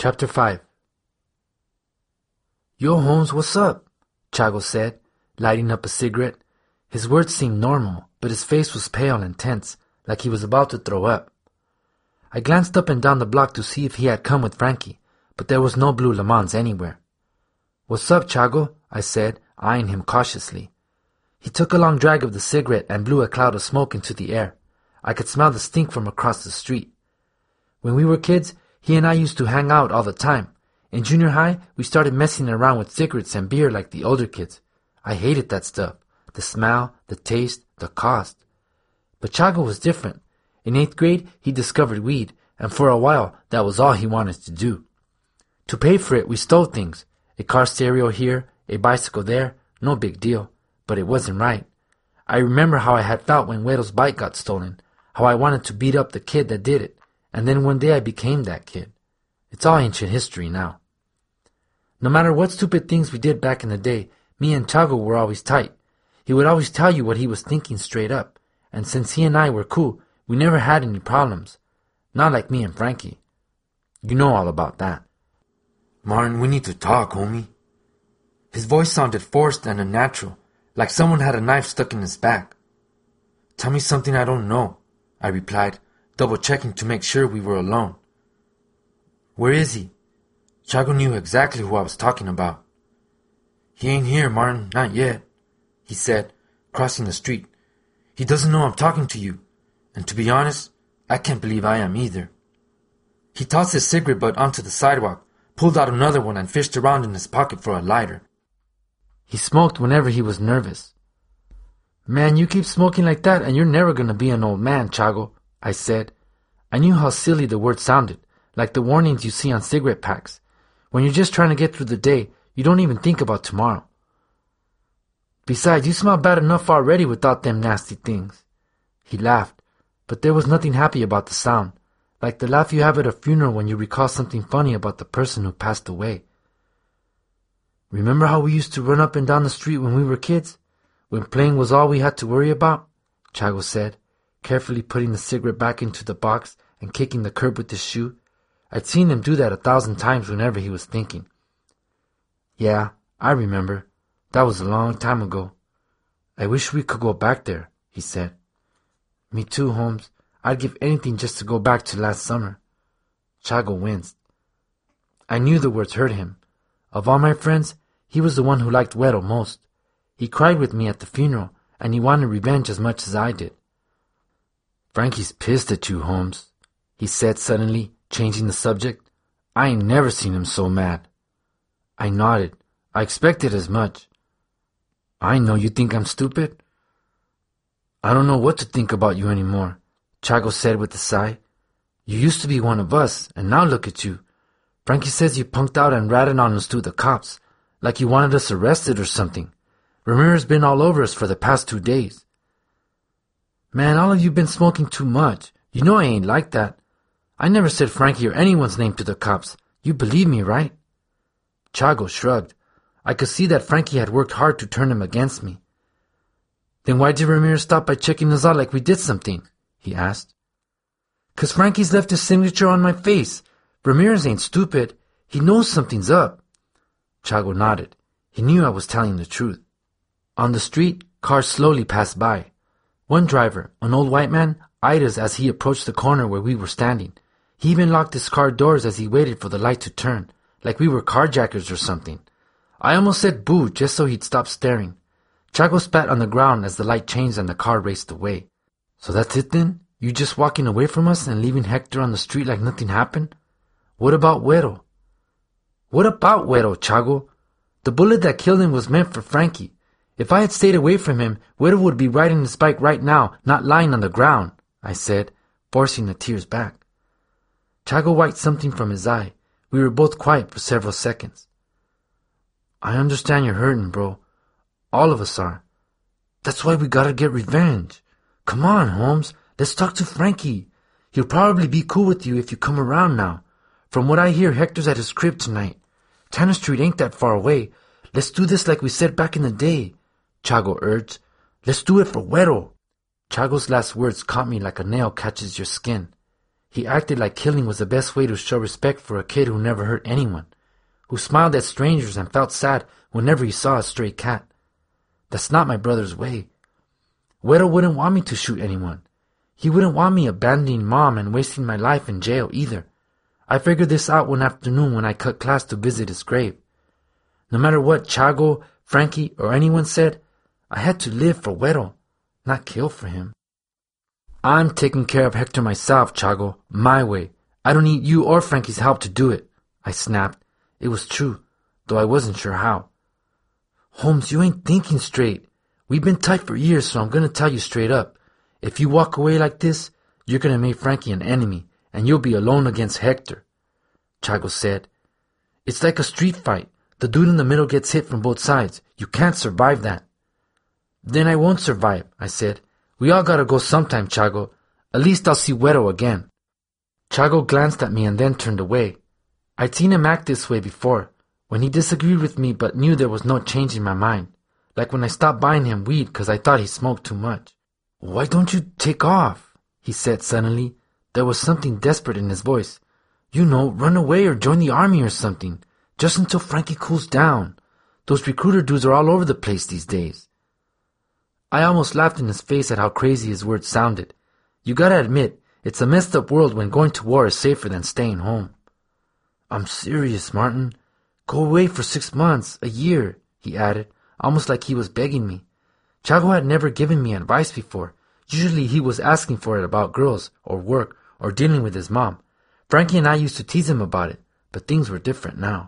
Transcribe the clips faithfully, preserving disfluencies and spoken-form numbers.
Chapter five. "Yo, Holmes, what's up?" Chago said, lighting up a cigarette. His words seemed normal, but his face was pale and tense, like he was about to throw up. I glanced up and down the block to see if he had come with Frankie, but there was no blue Le Mans anywhere. "What's up, Chago?" I said, eyeing him cautiously. He took a long drag of the cigarette and blew a cloud of smoke into the air. I could smell the stink from across the street. When we were kids, he and I used to hang out all the time. In junior high, we started messing around with cigarettes and beer like the older kids. I hated that stuff. The smell, the taste, the cost. But Chago was different. In eighth grade, he discovered weed, and for a while, that was all he wanted to do. To pay for it, we stole things. A car stereo here, a bicycle there, no big deal. But it wasn't right. I remember how I had felt when Güero's bike got stolen, how I wanted to beat up the kid that did it, and then one day I became that kid. It's all ancient history now. No matter what stupid things we did back in the day, me and Chago were always tight. He would always tell you what he was thinking straight up, and since he and I were cool, we never had any problems. Not like me and Frankie. You know all about that. "Martin, we need to talk, homie." His voice sounded forced and unnatural, like someone had a knife stuck in his back. "Tell me something I don't know," I replied, double-checking to make sure we were alone. "Where is he?" Chago knew exactly who I was talking about. "He ain't here, Martin, not yet," he said, crossing the street. "He doesn't know I'm talking to you, and to be honest, I can't believe I am either." He tossed his cigarette butt onto the sidewalk, pulled out another one, and fished around in his pocket for a lighter. He smoked whenever he was nervous. "Man, you keep smoking like that and you're never going to be an old man, Chago," I said. I knew how silly the word sounded, like the warnings you see on cigarette packs. When you're just trying to get through the day, you don't even think about tomorrow. "Besides, you smell bad enough already without them nasty things." He laughed, but there was nothing happy about the sound, like the laugh you have at a funeral when you recall something funny about the person who passed away. "Remember how we used to run up and down the street when we were kids? When playing was all we had to worry about?" Chago said, carefully putting the cigarette back into the box and kicking the curb with his shoe. I'd seen him do that a thousand times whenever he was thinking. "Yeah, I remember. That was a long time ago. I wish we could go back there," he said. "Me too, Holmes. I'd give anything just to go back to last summer." Chago winced. I knew the words hurt him. Of all my friends, he was the one who liked Güero most. He cried with me at the funeral, and he wanted revenge as much as I did. "Frankie's pissed at you, Holmes," he said suddenly, changing the subject. "I ain't never seen him so mad." I nodded. I expected as much. "I know you think I'm stupid." "I don't know what to think about you anymore," Chago said with a sigh. "You used to be one of us, and now look at you. Frankie says you punked out and ratted on us to the cops, like you wanted us arrested or something. Ramirez been all over us for the past two days." "Man, all of you been smoking too much. You know I ain't like that. I never said Frankie or anyone's name to the cops. You believe me, right?" Chago shrugged. I could see that Frankie had worked hard to turn him against me. "Then why did Ramirez stop by checking us out like we did something?" he asked. "'Cause Frankie's left his signature on my face. Ramirez ain't stupid. He knows something's up." Chago nodded. He knew I was telling the truth. On the street, cars slowly passed by. One driver, an old white man, eyed us as he approached the corner where we were standing. He even locked his car doors as he waited for the light to turn, like we were carjackers or something. I almost said boo just so he'd stop staring. Chago spat on the ground as the light changed and the car raced away. "So that's it then? You just walking away from us and leaving Hector on the street like nothing happened? What about Güero?" "What about Güero, Chago? The bullet that killed him was meant for Frankie. If I had stayed away from him, Güero would be riding his bike right now, not lying on the ground," I said, forcing the tears back. Chago wiped something from his eye. We were both quiet for several seconds. "I understand you're hurting, bro. All of us are. That's why we gotta get revenge. Come on, Holmes. Let's talk to Frankie. He'll probably be cool with you if you come around now. From what I hear, Hector's at his crib tonight. Tanner Street ain't that far away. Let's do this like we said back in the day," Chago urged. "Let's do it for Güero." Chago's last words caught me like a nail catches your skin. He acted like killing was the best way to show respect for a kid who never hurt anyone, who smiled at strangers and felt sad whenever he saw a stray cat. That's not my brother's way. Güero wouldn't want me to shoot anyone. He wouldn't want me abandoning Mom and wasting my life in jail either. I figured this out one afternoon when I cut class to visit his grave. No matter what Chago, Frankie, or anyone said, I had to live for Güero, not kill for him. I'm taking care of Hector myself, Chago, my way. I don't need you or Frankie's help to do it, I snapped. It was true, though I wasn't sure how. Holmes, you ain't thinking straight. We've been tight for years, so I'm gonna tell you straight up. If you walk away like this, you're gonna make Frankie an enemy, and you'll be alone against Hector. Chago said, It's like a street fight. The dude in the middle gets hit from both sides. You can't survive that. Then I won't survive, I said. We all gotta go sometime, Chago. At least I'll see Güero again. Chago glanced at me and then turned away. I'd seen him act this way before, when he disagreed with me but knew there was no change in my mind. Like when I stopped buying him weed because I thought he smoked too much. Why don't you take off? He said suddenly. There was something desperate in his voice. You know, run away or join the army or something. Just until Frankie cools down. Those recruiter dudes are all over the place these days. I almost laughed in his face at how crazy his words sounded. You gotta admit, it's a messed up world when going to war is safer than staying home. I'm serious, Martin. Go away for six months, a year, he added, almost like he was begging me. Chago had never given me advice before. Usually he was asking for it about girls, or work, or dealing with his mom. Frankie and I used to tease him about it, but things were different now.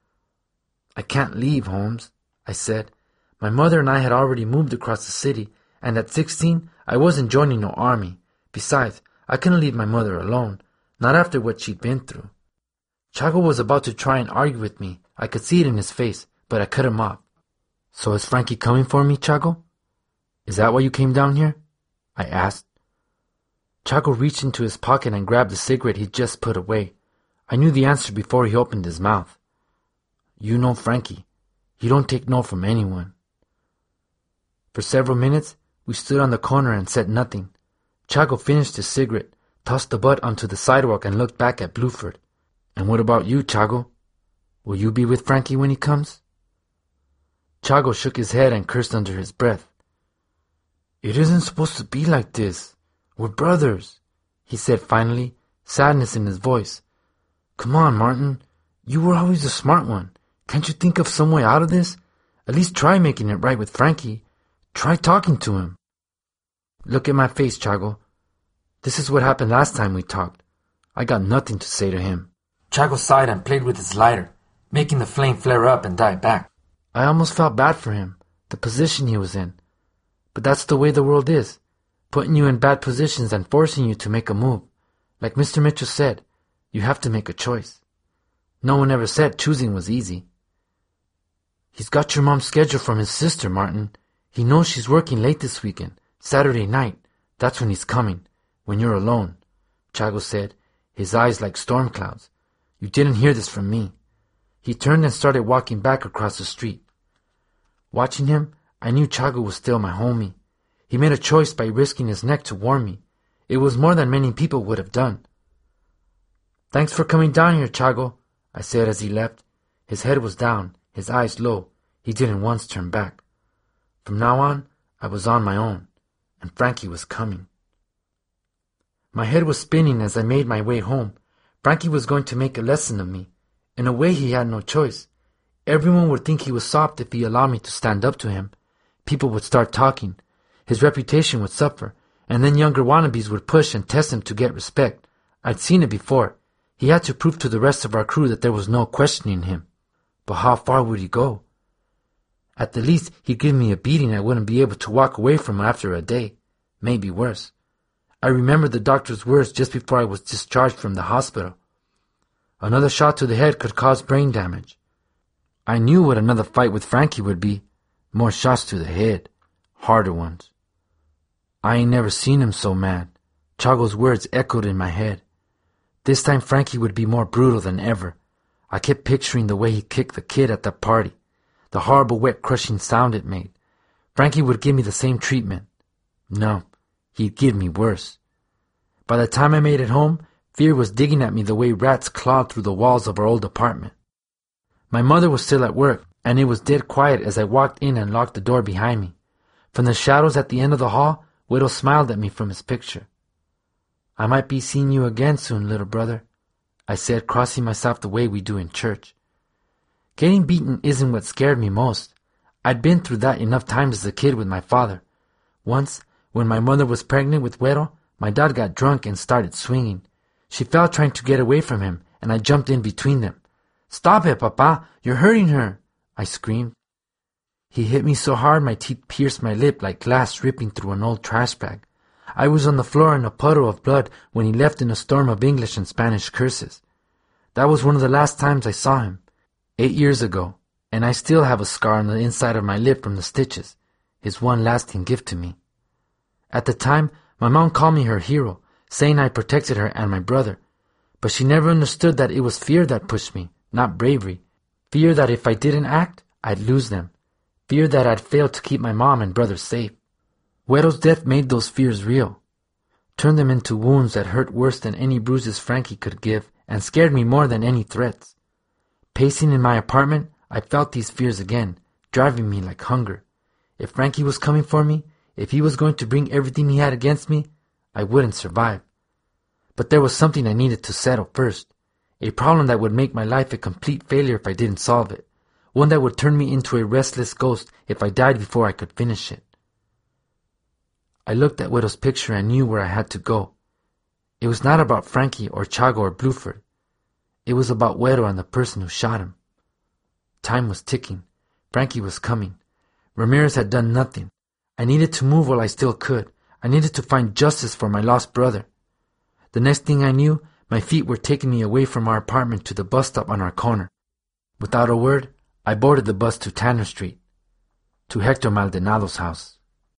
I can't leave, Holmes, I said. My mother and I had already moved across the city, and at sixteen, I wasn't joining no army. Besides, I couldn't leave my mother alone, not after what she'd been through. Chago was about to try and argue with me. I could see it in his face, but I cut him off. So is Frankie coming for me, Chago? Is that why you came down here? I asked. Chago reached into his pocket and grabbed the cigarette he'd just put away. I knew the answer before he opened his mouth. You know Frankie. He don't take no from anyone. For several minutes, we stood on the corner and said nothing. Chago finished his cigarette, tossed the butt onto the sidewalk and looked back at Bluford. And what about you, Chago? Will you be with Frankie when he comes? Chago shook his head and cursed under his breath. It isn't supposed to be like this. We're brothers, he said finally, sadness in his voice. Come on, Martin. You were always the smart one. Can't you think of some way out of this? At least try making it right with Frankie. Try talking to him. Look at my face, Chago. This is what happened last time we talked. I got nothing to say to him. Chago sighed and played with his lighter, making the flame flare up and die back. I almost felt bad for him, the position he was in. But that's the way the world is, putting you in bad positions and forcing you to make a move. Like Mister Mitchell said, you have to make a choice. No one ever said choosing was easy. He's got your mom's schedule from his sister, Martin. He knows she's working late this weekend, Saturday night. That's when he's coming, when you're alone, Chago said, his eyes like storm clouds. You didn't hear this from me. He turned and started walking back across the street. Watching him, I knew Chago was still my homie. He made a choice by risking his neck to warn me. It was more than many people would have done. Thanks for coming down here, Chago, I said as he left. His head was down, his eyes low. He didn't once turn back. From now on, I was on my own, and Frankie was coming. My head was spinning as I made my way home. Frankie was going to make a lesson of me. In a way, he had no choice. Everyone would think he was soft if he allowed me to stand up to him. People would start talking. His reputation would suffer, and then younger wannabes would push and test him to get respect. I'd seen it before. He had to prove to the rest of our crew that there was no questioning him. But how far would he go? At the least, he'd give me a beating I wouldn't be able to walk away from after a day. Maybe worse. I remembered the doctor's words just before I was discharged from the hospital. Another shot to the head could cause brain damage. I knew what another fight with Frankie would be. More shots to the head. Harder ones. I ain't never seen him so mad. Chago's words echoed in my head. This time Frankie would be more brutal than ever. I kept picturing the way he kicked the kid at the party. The horrible wet crushing sound it made. Frankie would give me the same treatment. No, he'd give me worse. By the time I made it home, Fear was digging at me the way rats clawed through the walls of our old apartment. My mother was still at work, and it was dead quiet as I walked in and locked the door behind me. From the shadows at the end of the hall, Widow smiled at me from his picture. "I might be seeing you again soon, little brother," I said, crossing myself the way we do in church. Getting beaten isn't what scared me most. I'd been through that enough times as a kid with my father. Once, when my mother was pregnant with Widow, my dad got drunk and started swinging. She fell trying to get away from him, and I jumped in between them. "Stop it, Papa! You're hurting her!" I screamed. He hit me so hard my teeth pierced my lip like glass ripping through an old trash bag. I was on the floor in a puddle of blood when he left in a storm of English and Spanish curses. That was one of the last times I saw him, eight years ago, and I still have a scar on the inside of my lip from the stitches, his one lasting gift to me. At the time, my mom called me her hero, saying I protected her and my brother, but she never understood that it was fear that pushed me, not bravery. Fear that if I didn't act, I'd lose them. Fear that I'd fail to keep my mom and brother safe. Widow's death made those fears real, turned them into wounds that hurt worse than any bruises Frankie could give and scared me more than any threats. Pacing in my apartment, I felt these fears again, driving me like hunger. If Frankie was coming for me, if he was going to bring everything he had against me, I wouldn't survive. But there was something I needed to settle first, a problem that would make my life a complete failure if I didn't solve it, one that would turn me into a restless ghost if I died before I could finish it. I looked at Widow's picture and knew where I had to go. It was not about Frankie or Chago or Bluford. It was about Widow and the person who shot him. Time was ticking. Frankie was coming. Ramirez had done nothing. I needed to move while I still could. I needed to find justice for my lost brother. The next thing I knew, my feet were taking me away from our apartment to the bus stop on our corner. Without a word, I boarded the bus to Tanner Street, to Hector Maldonado's house.